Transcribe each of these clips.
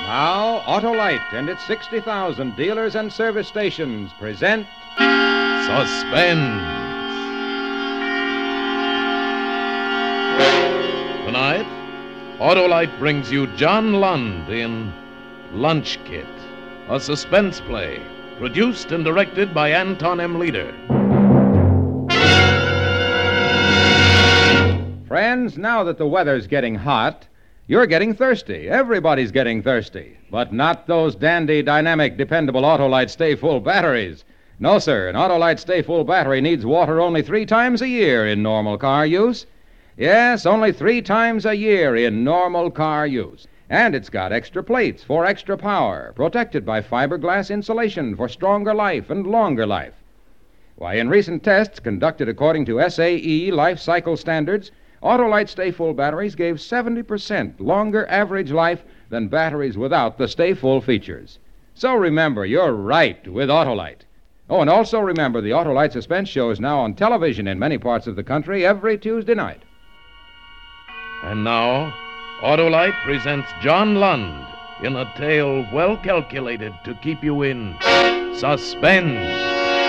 Now, Autolite and its 60,000 dealers and service stations present Suspense. Tonight, Autolite brings you John Lund in Lunch Kit, a suspense play produced and directed by Anton M. Leader. Friends, now that the weather's getting hot, you're getting thirsty. Everybody's getting thirsty. But not those dandy, dynamic, dependable Autolite Stay Full batteries. No, sir. An Autolite Stay Full battery needs water only 3 times a year in normal car use. Yes, only 3 times a year in normal car use. And it's got extra plates for extra power, protected by fiberglass insulation for stronger life and longer life. Why, in recent tests conducted according to SAE life cycle standards, Autolite Stay Full batteries gave 70% longer average life than batteries without the Stay Full features. So remember, you're right with Autolite. Oh, and also remember, the Autolite Suspense show is now on television in many parts of the country every Tuesday night. And now, Autolite presents John Lund in a tale well calculated to keep you in suspense.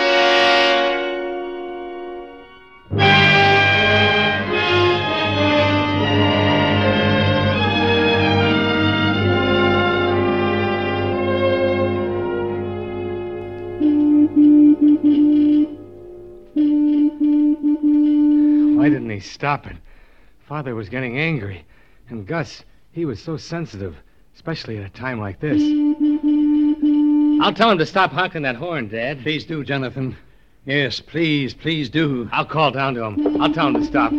Why didn't he stop it? Father was getting angry. And Gus, he was so sensitive, especially at a time like this. I'll tell him to stop honking that horn, Dad. Please do, Jonathan. Yes, please do. I'll call down to him. I'll tell him to stop.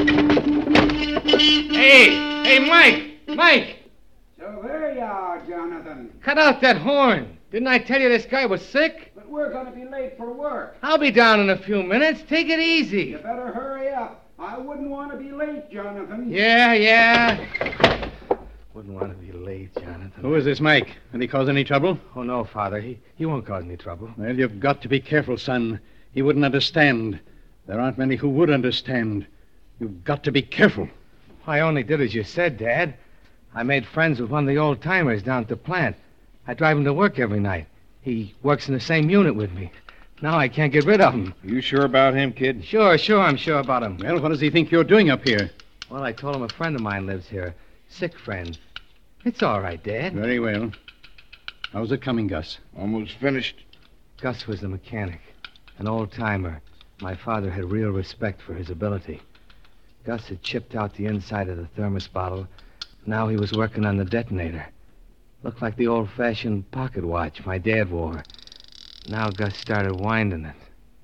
Hey, Mike! So there you are, Jonathan. Cut out that horn. Didn't I tell you this guy was sick? But we're going to be late for work. I'll be down in a few minutes. Take it You easy. better hurry up. I wouldn't want to be late, Jonathan. Yeah. Wouldn't want to be late, Jonathan. Who is this Mike? Did he cause any trouble? Oh, no, Father. He won't cause any trouble. Well, you've got to be careful, son. He wouldn't understand. There aren't many who would understand. You've got to be careful. I only did as you said, Dad. I made friends with one of the old-timers down at the plant. I drive him to work every night. He works in the same unit with me. Now I can't get rid of him. You sure about him, kid? Sure, I'm sure about him. Well, what does he think you're doing up here? Well, I told him a friend of mine lives here. Sick friend. It's all right, Dad. Very well. How's it coming, Gus? Almost finished. Gus was the mechanic, an old-timer. My father had real respect for his ability. Gus had chipped out the inside of the thermos bottle. Now he was working on the detonator. Looked like the old-fashioned pocket watch my dad wore. Now Gus started winding it.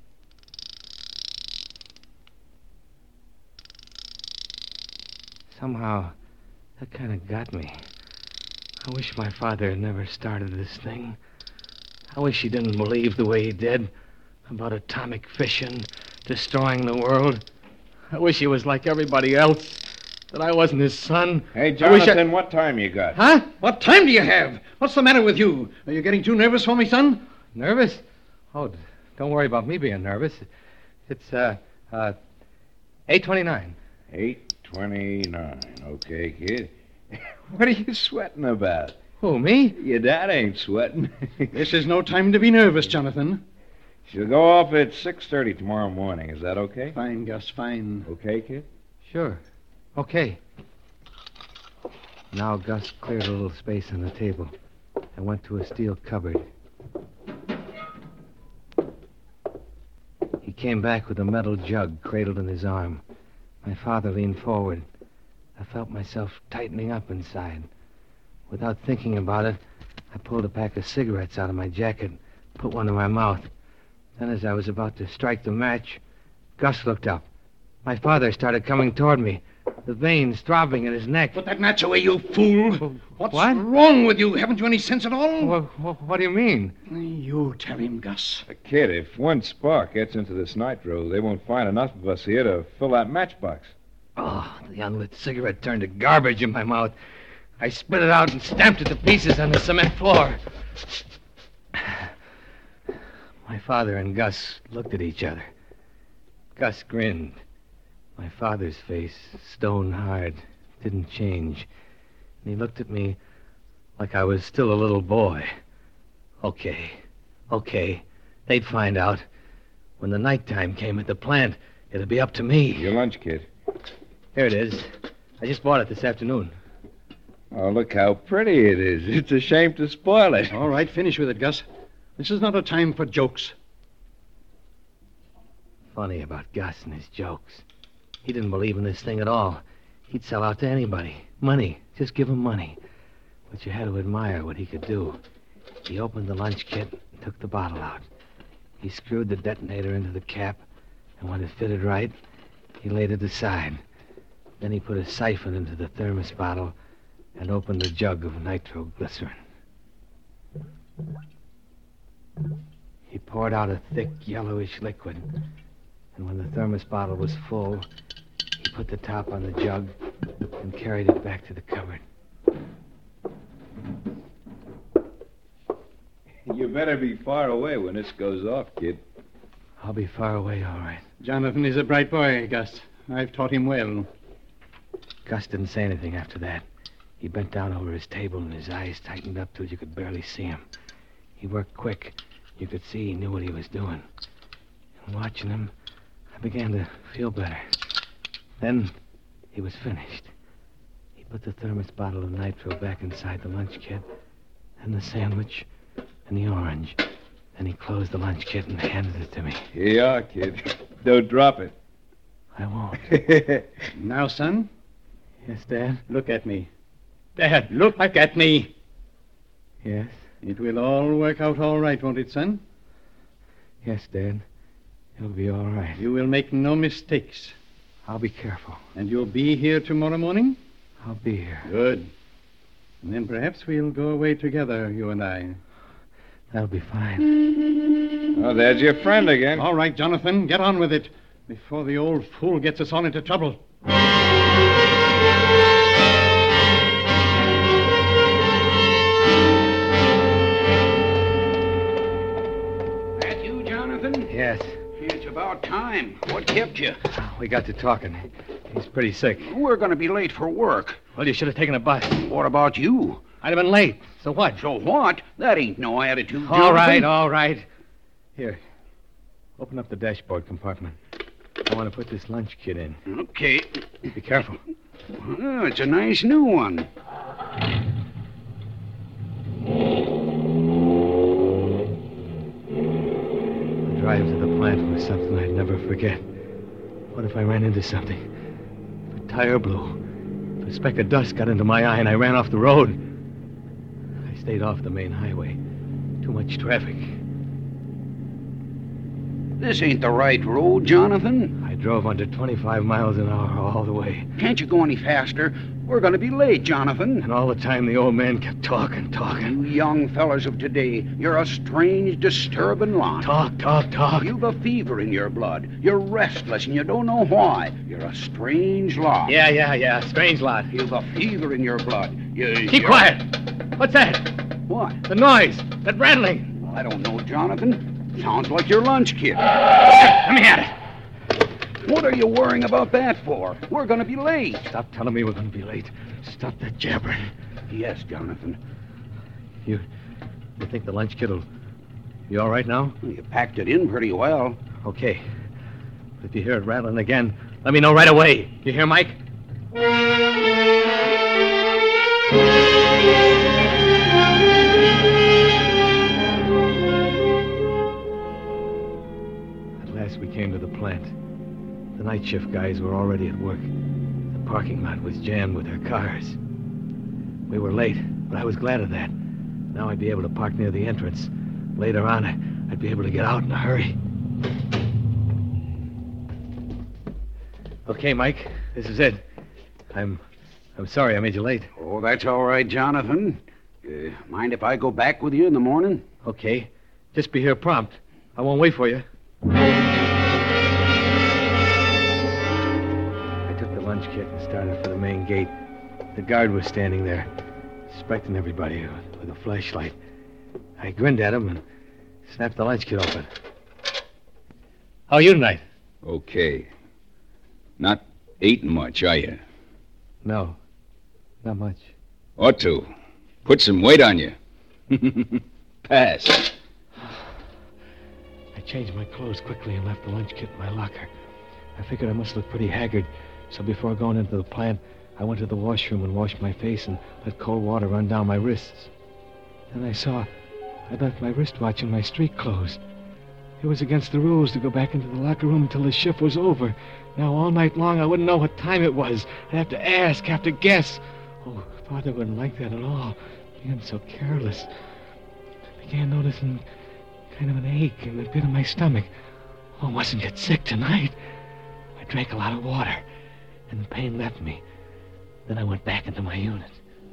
Somehow, that kind of got me. I wish my father had never started this thing. I wish he didn't believe the way he did about atomic fission, destroying the world. I wish he was like everybody else, that I wasn't his son. Hey, Jonathan, what time you got? Huh? What time do you have? What's the matter with you? Are you getting too nervous for me, son? Nervous? Oh, don't worry about me being nervous. It's, 8:29. 8:29. Okay, kid. What are you sweating about? Who, me? Your dad ain't sweating. This is no time to be nervous, Jonathan. She'll go off at 6:30 tomorrow morning. Is that okay? Fine, Gus, fine. Okay, kid? Sure. Okay. Now Gus cleared a little space on the table and went to a steel cupboard. He came back with a metal jug cradled in his arm. My father leaned forward. I felt myself tightening up inside. Without thinking about it, I pulled a pack of cigarettes out of my jacket, put one in my mouth. Then as I was about to strike the match, Gus looked up. My father started coming toward me, the veins throbbing in his neck. Put that match away, you fool. What's what? wrong with you? Haven't you any sense at all? What do you mean? You tell him, Gus. Kid, if one spark gets into this nitro, they won't find enough of us here to fill that matchbox. Oh, the unlit cigarette turned to garbage in my mouth. I spit it out and stamped it to pieces on the cement floor. My father and Gus looked at each other. Gus grinned. My father's face, stone hard, didn't change. And he looked at me Like I was still a little boy. Okay. They'd find out. When the nighttime came at the plant, it'd be up to me. Your lunch kit. Here it is. I just bought it this afternoon. Oh, look how pretty it is. It's a shame to spoil it. All right, finish with it, Gus. This is not a time for jokes. Funny about Gus and his jokes. He didn't believe in this thing at all. He'd sell out to anybody. Money. Just give him money. But you had to admire what he could do. He opened the lunch kit and took the bottle out. He screwed the detonator into the cap, and when it fitted right, he laid it aside. Then he put a siphon into the thermos bottle and opened the jug of nitroglycerin. He poured out a thick, yellowish liquid, and when the thermos bottle was full, he put the top on the jug and carried it back to the cupboard. You better be far away when this goes off, kid. I'll be far away, all right. Jonathan is a bright boy, Gus. I've taught him well. Gus didn't say anything after that. He bent down over his table, and his eyes tightened up till you could barely see him. He worked quick. You could see he knew what he was doing. And watching him, I began to feel better. Then he was finished. He put the thermos bottle of nitro back inside the lunch kit, and the sandwich, and the orange. Then he closed the lunch kit and handed it to me. Here you are, kid. Don't drop it. I won't. Now, son, Yes, Dad? look at me. Dad, look at me. Yes? It will all work out all right, won't it, son? Yes, Dad. It'll be all right. You will make no mistakes. I'll be careful. And you'll be here tomorrow morning? I'll be here. Good. And then perhaps we'll go away together, you and I. That'll be fine. Oh, there's your friend again. All right, Jonathan, get on with it before the old fool gets us all into trouble. That you, Jonathan? Yes. It's about time. What kept you? We got to talking. He's pretty sick. We're going to be late for work. Well, you should have taken a bus. What about you? I'd have been late. So what? So what? That ain't no attitude, Jonathan. All right. Here. Open up the dashboard compartment. I want to put this lunch kit in. Okay. Be careful. Oh, it's a nice new one. The drive to the plant was something I'd never forget. What if I ran into something? If a tire blew. If a speck of dust got into my eye and I ran off the road. I stayed off the main highway. Too much traffic. This ain't the right road, Jonathan. I drove under 25 miles an hour all the way. Can't you go any faster? We're going to be late, Jonathan. And all the time the old man kept talking. You young fellas of today, you're a strange, disturbing lot. Talk. You've a fever in your blood. You're restless and you don't know why. You're a strange lot. Yeah. Strange lot. You've a fever in your blood. Keep quiet. What's that? What? The noise. That rattling. I don't know, Jonathan. Sounds like your lunch kit. Let me at it. What are you worrying about that for? We're going to be late. Stop telling me we're going to be late. Stop that jabbering. Yes, Jonathan. You think the lunch kit will be all right now? You packed it in pretty well. Okay. But if you hear it rattling again, let me know right away. You hear, Mike? At last we came to the plant. The night shift guys were already at work. The parking lot was jammed with their cars. We were late, but I was glad of that. Now I'd be able to park near the entrance. Later on, I'd be able to get out in a hurry. Okay, Mike, this is it. I'm sorry I made you late. Oh, that's all right, Jonathan. Mind if I go back with you in the morning? Okay. Just be here prompt. I won't wait for you. I took the lunch kit and started for the main gate. The guard was standing there, inspecting everybody with a flashlight. I grinned at him and snapped the lunch kit open. How are you tonight? Okay. Not eating much, are you? No, not much. Ought to. Put some weight on you. Pass. I changed my clothes quickly and left the lunch kit in my locker. I figured I must look pretty haggard, so before going into the plant, I went to the washroom and washed my face and let cold water run down my wrists. Then I saw I'd left my wristwatch in my street clothes. It was against the rules to go back into the locker room until the shift was over. Now, all night long, I wouldn't know what time it was. I'd have to ask, have to guess. Oh, Father wouldn't like that at all, being so careless. I began noticing kind of an ache in the pit of my stomach. Oh, I mustn't get sick tonight. I drank a lot of water, and the pain left me. Then I went back into my unit.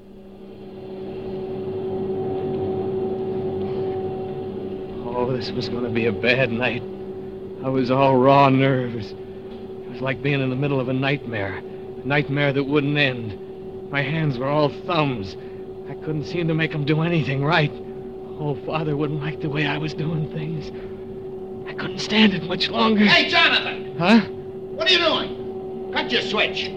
Oh, this was going to be a bad night. I was all raw nerves. It was like being in the middle of a nightmare that wouldn't end. My hands were all thumbs. I couldn't seem to make them do anything right. Oh, Father wouldn't like the way I was doing things. I couldn't stand it much longer. Hey, Jonathan! Huh? What are you doing? Cut your switch.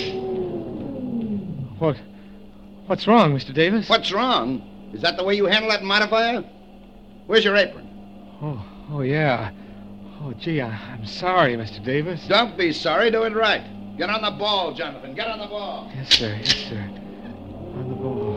What's wrong, Mr. Davis? What's wrong? Is that the way you handle that modifier? Where's your apron? Oh, yeah. Oh, gee, I'm sorry, Mr. Davis. Don't be sorry. Do it right. Get on the ball, Jonathan. Get on the ball. Yes, sir. Yes, sir. On the ball.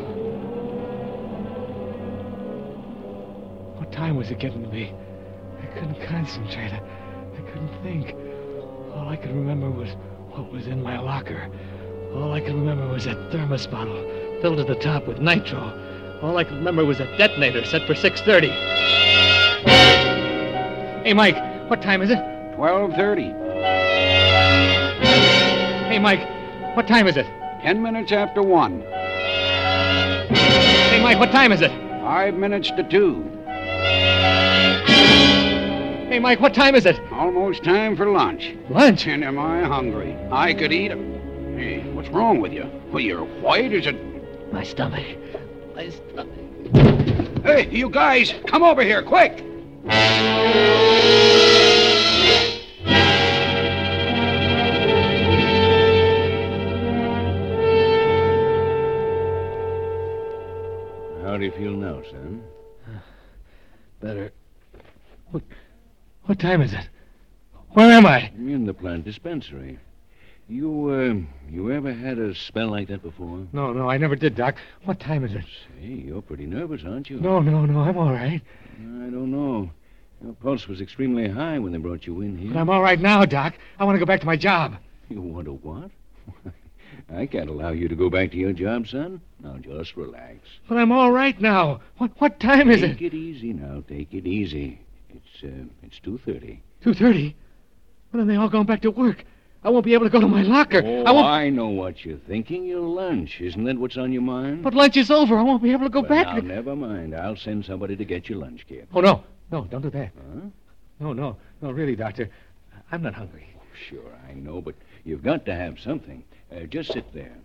What time was it getting to be? I couldn't concentrate. I couldn't think. All I could remember was what was in my locker. All I could remember was that thermos bottle filled to the top with nitro. All I could remember was a detonator set for 6:30. Hey, Mike, what time is it? 12:30. Hey, Mike, what time is it? 10 minutes after 1. Hey, Mike, what time is it? 5 minutes to 2. Hey, Mike, what time is it? Almost time for lunch. Lunch? And am I hungry? I could eat 'em. Hey, what's wrong with you? Well, you're white. Is it? My stomach. My stomach. Hey, you guys, come over here, quick! How do you feel now, son? Better. What time is it? Where am I? In the plant dispensary. You ever had a spell like that before? No, I never did, Doc. What time is it? Say, you're pretty nervous, aren't you? No, I'm all right. I don't know. Your pulse was extremely high when they brought you in here. But I'm all right now, Doc. I want to go back to my job. You want to what? I can't allow you to go back to your job, son. Now, just relax. But I'm all right now. What time is it? Take it easy now. Take it easy. It's 2:30. 2:30? Well, then they all gone back to work. I won't be able to go to my locker. Oh, I know what you're thinking. Your lunch. Isn't that what's on your mind? But lunch is over. I won't be able to go back. Now, never mind. I'll send somebody to get your lunch, kid. Oh, no, don't do that. Huh? No, really, Doctor. I'm not hungry. Sure, I know, but you've got to have something. Just sit there.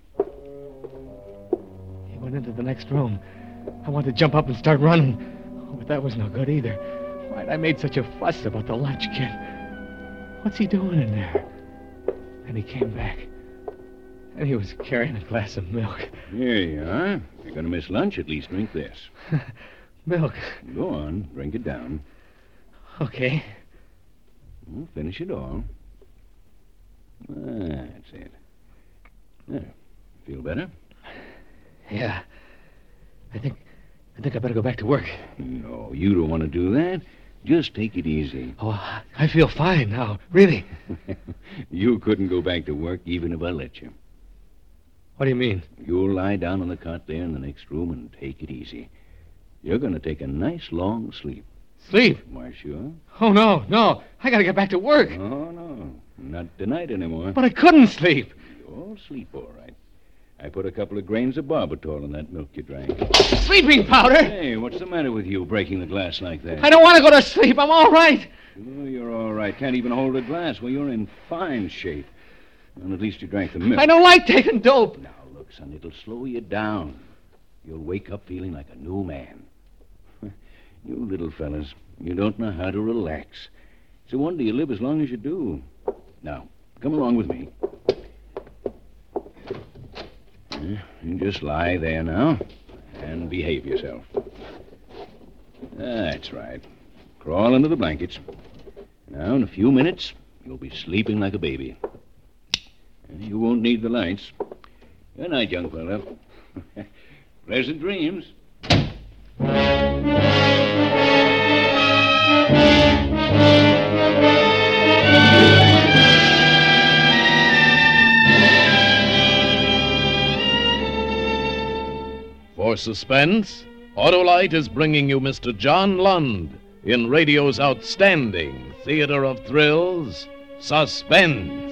He went into the next room. I wanted to jump up and start running. Oh, but that was no good either. Why'd I made such a fuss about the lunch kit? What's he doing in there? And he came back. And he was carrying a glass of milk. Here you are. If you're going to miss lunch, at least drink this. Milk. Go on. Drink it down. Okay. Finish it all. That's it. There. Feel better? Yeah. I think I better go back to work. No, you don't want to do that. Just take it easy. Oh, I feel fine now. Really. You couldn't go back to work even if I let you. What do you mean? You'll lie down on the cot there in the next room and take it easy. You're going to take a nice long sleep. Sleep? Why, sure. Oh, no. I got to get back to work. Oh, no. Not tonight anymore. But I couldn't sleep. You'll sleep all right. I put a couple of grains of barbitol in that milk you drank. Sleeping powder? Hey, what's the matter with you breaking the glass like that? I don't want to go to sleep. I'm all right. Sure, you're all right. Can't even hold a glass. Well, you're in fine shape. Well, at least you drank the milk. I don't like taking dope. Now, look, son, it'll slow you down. You'll wake up feeling like a new man. You little fellas, you don't know how to relax. It's a wonder you live as long as you do. Now, come along with me. You just lie there now. And behave yourself. That's right. Crawl under the blankets. Now, in a few minutes, you'll be sleeping like a baby. And you won't need the lights. Good night, young fella. Pleasant dreams. For suspense, Autolite is bringing you Mr. John Lund in radio's outstanding theater of thrills, Suspense.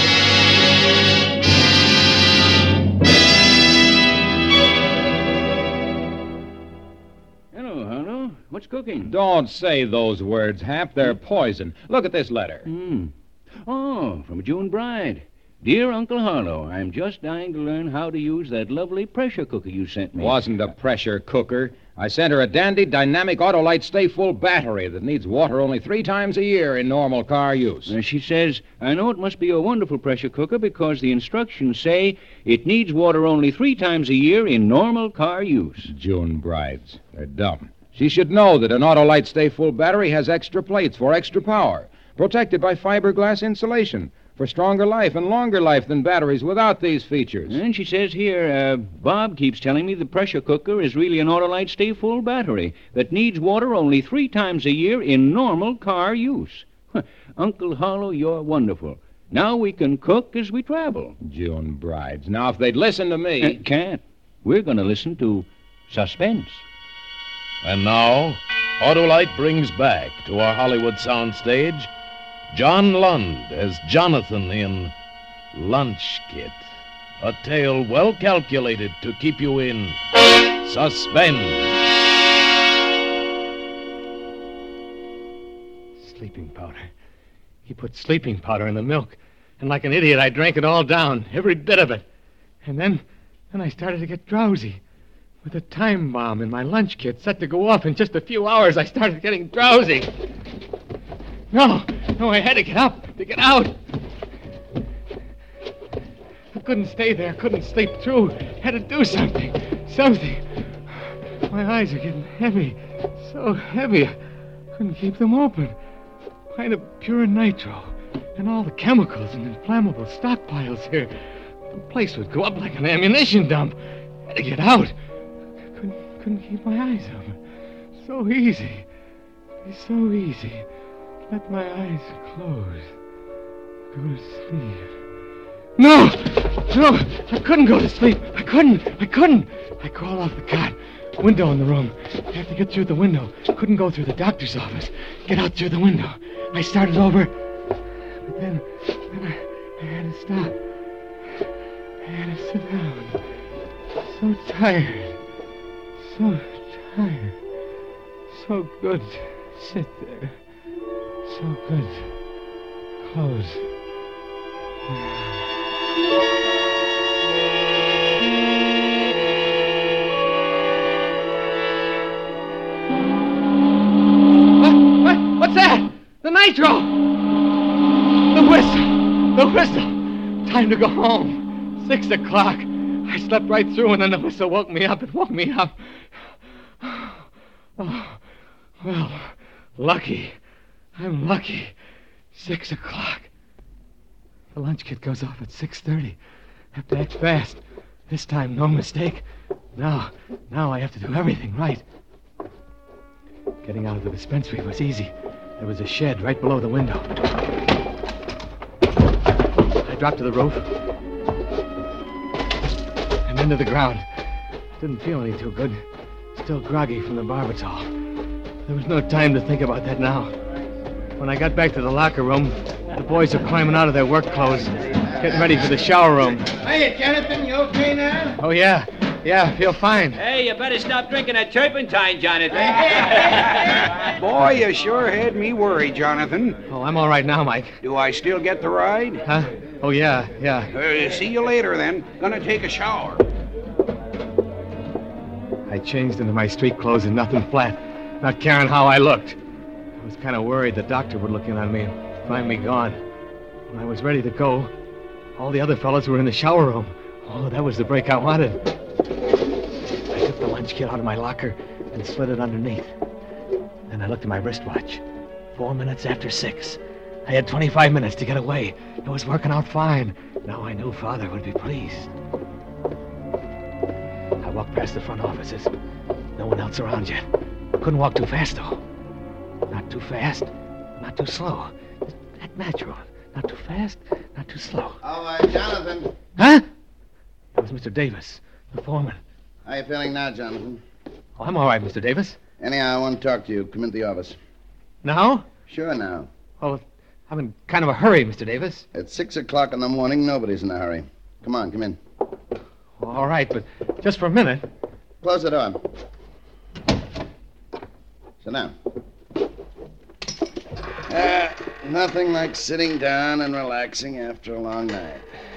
Hello, Harlow. What's cooking? Don't say those words, Hap. They're poison. Look at this letter. Oh, from June Bride. Dear Uncle Harlow, I'm just dying to learn how to use that lovely pressure cooker you sent me. Wasn't a pressure cooker. I sent her a dandy dynamic Autolite Stay Full battery that needs water only 3 times a year in normal car use. She says, I know it must be a wonderful pressure cooker because the instructions say it needs water only 3 times a year in normal car use. June Brides. They're dumb. She should know that an Autolite Stay Full battery has extra plates for extra power, protected by fiberglass insulation, for stronger life and longer life than batteries without these features. And she says here, Bob keeps telling me the pressure cooker is really an Autolite Stay Full battery that needs water only 3 times a year in normal car use. Uncle Harlow, you're wonderful. Now we can cook as we travel. June Brides. Now, if they'd listen to me... Can't. We're going to listen to Suspense. And now, Autolite brings back to our Hollywood soundstage John Lund as Jonathan in Lunch Kit, a tale well calculated to keep you in suspense. Sleeping powder. He put sleeping powder in the milk, and like an idiot, I drank it all down, every bit of it. And then I started to get drowsy. With a time bomb in my lunch kit set to go off in just a few hours, I started getting drowsy. No, I had to get up, to get out. I couldn't stay there, couldn't sleep through. Had to do something. My eyes are getting heavy, so heavy, I couldn't keep them open. Pint of pure nitro, and all the chemicals and inflammable stockpiles here. The place would go up like an ammunition dump. Had to get out. Couldn't keep my eyes open. So easy. It's so easy. Let my eyes close. Go to sleep. No! I couldn't go to sleep. I couldn't. I crawled off the cot. Window in the room. I have to get through the window. Couldn't go through the doctor's office. Get out through the window. I started over. But then I had to stop. I had to sit down. So tired. So tired. So good to sit there. So good. Close. What's that? The nitro! The whistle! Time to go home. 6 o'clock. I slept right through, and then the whistle woke me up. It woke me up. Oh, well, lucky. I'm lucky. 6 o'clock. The lunch kit goes off at 6:30. Have to act fast. This time, no mistake. Now I have to do everything right. Getting out of the dispensary was easy. There was a shed right below the window. I dropped to the roof and into the ground. Didn't feel any too good. Still groggy from the barbitol. There was no time to think about that now. When I got back to the locker room, the boys are climbing out of their work clothes, getting ready for the shower room. Hey, Jonathan, you okay now? Oh, yeah. Yeah, I feel fine. Hey, you better stop drinking that turpentine, Jonathan. Boy, you sure had me worried, Jonathan. Oh, I'm all right now, Mike. Do I still get the ride? Huh? Oh, yeah. See you later, then. Gonna take a shower. I changed into my street clothes and nothing flat, not caring how I looked. I was kind of worried the doctor would look in on me and find me gone. When I was ready to go, all the other fellas were in the shower room. Oh, that was the break I wanted. I took the lunch lunch kit out of my locker and slid it underneath. Then I looked at my wristwatch. 4 minutes after 6. I had 25 minutes to get away. It was working out fine. Now I knew Father would be pleased. I walked past the front offices. No one else around yet. Couldn't walk too fast, though. Not too fast, not too slow. Just act natural. Not too fast, not too slow. Oh, Jonathan. Huh? It was Mr. Davis, the foreman. How you feeling now, Jonathan? Oh, I'm all right, Mr. Davis. Anyhow, I want to talk to you. Come into the office. Now? Sure now. Oh, I'm in kind of a hurry, Mr. Davis. At 6 o'clock in the morning, nobody's in a hurry. Come on, come in. All right, but just for a minute. Close the door. Sit down. Nothing like sitting down and relaxing after a long night.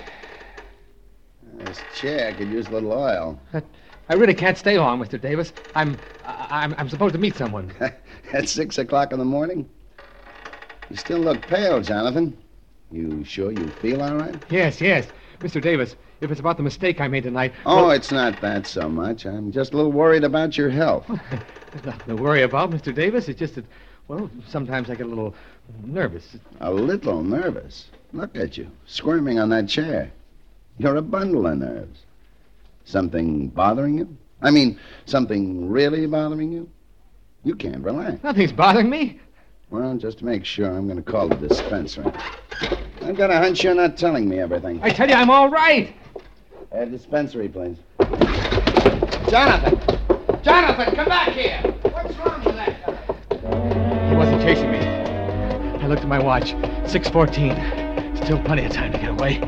This chair could use a little oil. I really can't stay long, Mr. Davis. I'm supposed to meet someone. At 6 o'clock in the morning? You still look pale, Jonathan. You sure you feel all right? Yes. Mr. Davis, if it's about the mistake I made tonight... Oh, it's not that so much. I'm just a little worried about your health. There's nothing to worry about, Mr. Davis. It's just that, well, sometimes I get a little nervous. A little nervous? Look at you, squirming on that chair. You're a bundle of nerves. Something bothering you? I mean, something really bothering you? You can't relax. Nothing's bothering me. Well, just to make sure, I'm going to call the dispensary. I've got a hunch you're not telling me everything. I tell you, I'm all right. Dispensary, please. Jonathan, come back here. What's wrong with that guy? He wasn't chasing me. I looked at my watch. 6:14. Still plenty of time to get away.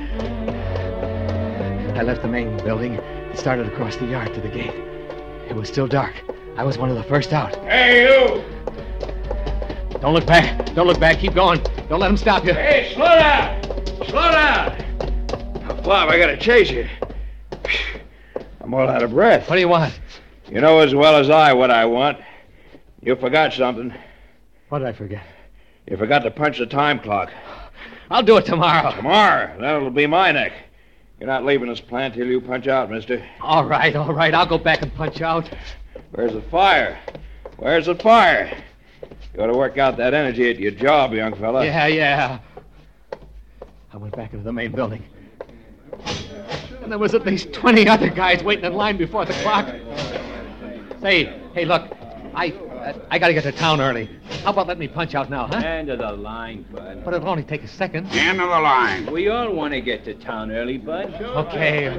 I left the main building and started across the yard to the gate. It was still dark. I was one of the first out. Hey, you! Don't look back. Don't look back. Keep going. Don't let him stop you. Hey, slow down! Slow down! Now, Bob, I gotta chase you. I'm all out of breath. What do you want? You know as well as I what I want. You forgot something. What did I forget? You forgot to punch the time clock. I'll do it tomorrow. Tomorrow? That'll be my neck. You're not leaving this plant till you punch out, mister. All right. I'll go back and punch out. Where's the fire? Where's the fire? You ought to work out that energy at your job, young fella. Yeah. I went back into the main building. And there was at least 20 other guys waiting in line before the clock. Hey, look. I gotta get to town early. How about letting me punch out now, huh? End of the line, bud. But it'll only take a second. End of the line. We all want to get to town early, bud. Okay.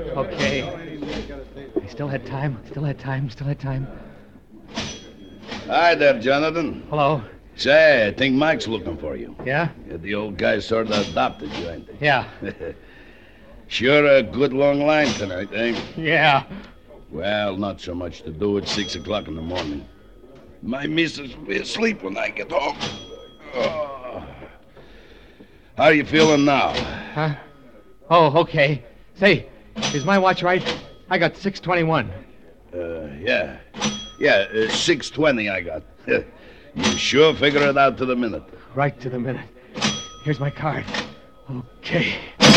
I still had time. Hi there, Jonathan. Hello. Say, I think Mike's looking for you. Yeah? The old guy sort of adopted you, ain't he? Yeah. Sure a good long line tonight, eh? Yeah. Well, not so much to do at 6 o'clock in the morning. My missus will be asleep when I get home. Oh. How are you feeling now? Huh? Oh, okay. Say, is my watch right? I got 6:21. Yeah. 6:20 I got. You sure figure it out to the minute. Right to the minute. Here's my card. Okay.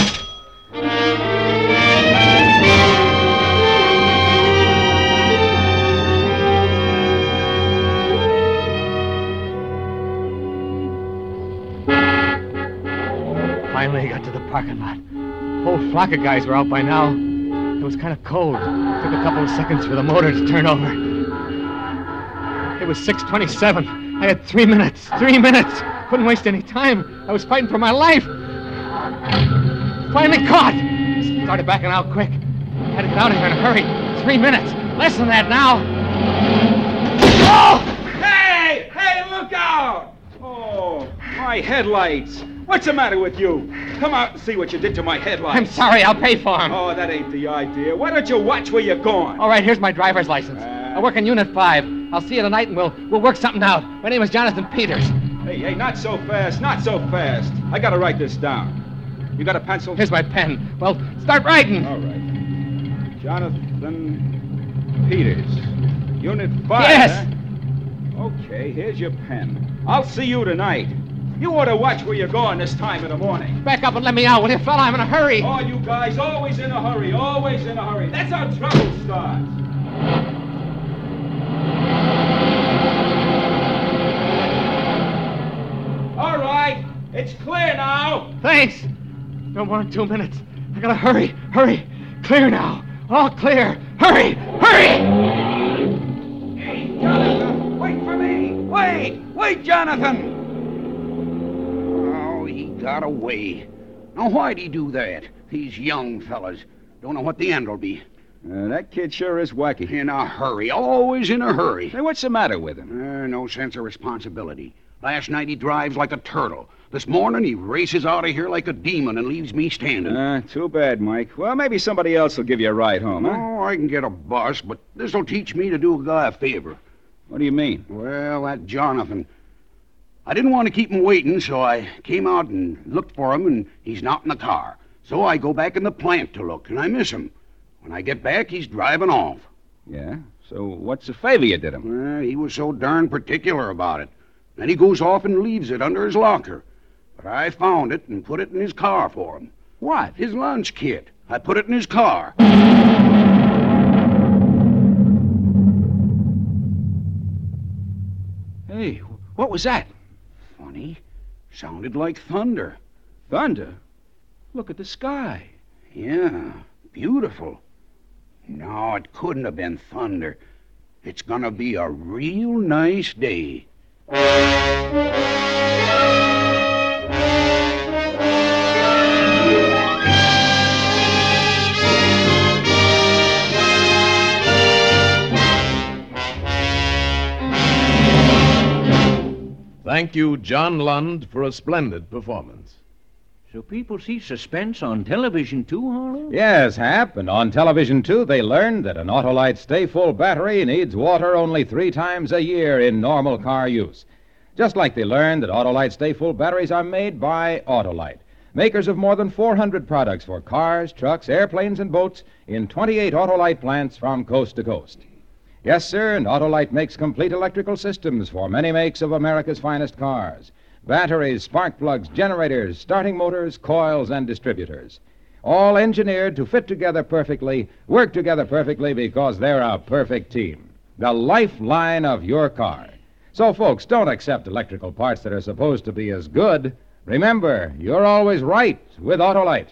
Finally got to the parking lot. A whole flock of guys were out by now. It was kind of cold. It took a couple of seconds for the motor to turn over. It was 6:27. I had 3 minutes. 3 minutes. Couldn't waste any time. I was fighting for my life. Finally caught. Started backing out quick. Had to get out of here in a hurry. 3 minutes. Less than that now. Oh! Hey, look out! Oh, my headlights. What's the matter with you? Come out and see what you did to my headlights. I'm sorry. I'll pay for them. Oh, that ain't the idea. Why don't you watch where you're going? All right, here's my driver's license. I work in Unit 5. I'll see you tonight and we'll work something out. My name is Jonathan Peters. Hey, not so fast. I gotta write this down. You got a pencil? Here's my pen. Well, start writing. All right. Jonathan Peters. Unit 5, Yes. huh? Okay, here's your pen. I'll see you tonight. You ought to watch where you're going this time in the morning. Back up and let me out, will you, fella? I'm in a hurry. All you guys always in a hurry. That's how trouble starts. It's clear now. Thanks. No more than 2 minutes. I gotta hurry. Hurry. Clear now. All clear. Hurry. Hurry! Hey, Jonathan, wait for me. Wait, Jonathan. Oh, he got away. Now, why'd he do that? These young fellas don't know what the end will be. That kid sure is wacky. In a hurry. Always in a hurry. Hey, what's the matter with him? No sense of responsibility. Last night he drives like a turtle. This morning he races out of here like a demon and leaves me standing. Too bad, Mike. Well, maybe somebody else will give you a ride home, huh? Oh, I can get a bus, but this'll teach me to do a guy a favor. What do you mean? Well, that Jonathan. I didn't want to keep him waiting, so I came out and looked for him, and he's not in the car. So I go back in the plant to look, and I miss him. When I get back, he's driving off. Yeah? So what's the favor you did him? Well, he was so darn particular about it. Then he goes off and leaves it under his locker. But I found it and put it in his car for him. What? His lunch kit. I put it in his car. Hey, what was that? Funny. Sounded like thunder. Thunder? Look at the sky. Yeah, beautiful. No, it couldn't have been thunder. It's gonna be a real nice day. Thank you, John Lund, for a splendid performance. So people see suspense on television, too, Harlow? Yes, Hap, and on television, too, they learned that an Autolite Stay Full battery needs water only 3 times a year in normal car use. Just like they learned that Autolite Stay Full batteries are made by Autolite, makers of more than 400 products for cars, trucks, airplanes, and boats in 28 Autolite plants from coast to coast. Yes, sir, and Autolite makes complete electrical systems for many makes of America's finest cars. Batteries, spark plugs, generators, starting motors, coils, and distributors. All engineered to fit together perfectly, work together perfectly because they're a perfect team. The lifeline of your car. So, folks, don't accept electrical parts that are supposed to be as good. Remember, you're always right with Autolite.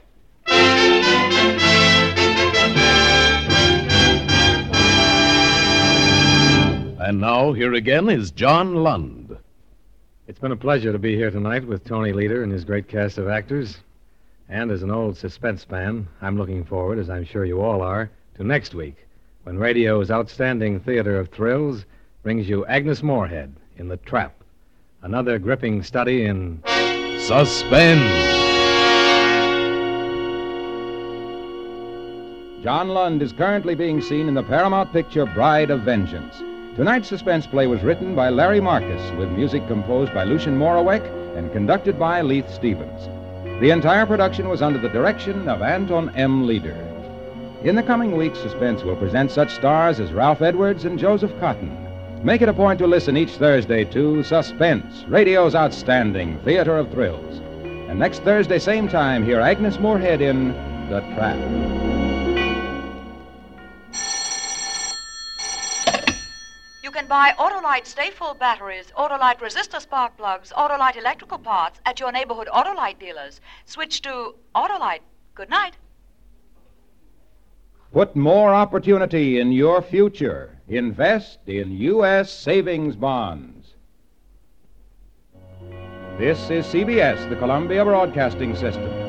And now, here again is John Lund. It's been a pleasure to be here tonight with Tony Leader and his great cast of actors. And as an old suspense fan, I'm looking forward, as I'm sure you all are, to next week, when radio's outstanding theater of thrills brings you Agnes Moorehead in The Trap, another gripping study in Suspense. John Lund is currently being seen in the Paramount picture Bride of Vengeance. Tonight's suspense play was written by Larry Marcus, with music composed by Lucien Moraweck and conducted by Leith Stevens. The entire production was under the direction of Anton M. Leader. In the coming weeks, Suspense will present such stars as Ralph Edwards and Joseph Cotton. Make it a point to listen each Thursday to Suspense, radio's outstanding theater of thrills. And next Thursday, same time, hear Agnes Moorehead in The Trap. You can buy Autolite Stay Full batteries, Autolite resistor spark plugs, Autolite electrical parts at your neighborhood Autolite dealers. Switch to Autolite. Good night. Put more opportunity in your future. Invest in U.S. savings bonds. This is CBS, the Columbia Broadcasting System.